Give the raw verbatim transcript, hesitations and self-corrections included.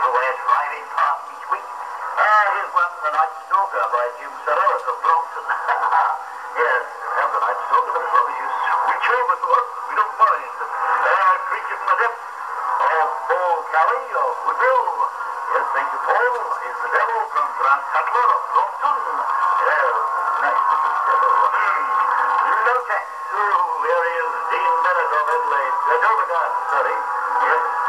we're driving past each week. Uh, here's one, The Night Stalker by Jim Sororis of Brompton. Yes, have The Night Stalker, but as long as you switch over to us, we don't mind. Uh, Creature from the Depths of Paul Cowie of Woodville. Yes, thank you, Paul. Is the Devil from Grant Cutler of Brompton. Yes, nice to meet Devil. Low Tax. Oh, here he is, Dean Bennett of Adelaide. Uh, Dover Garden, sorry. Yes.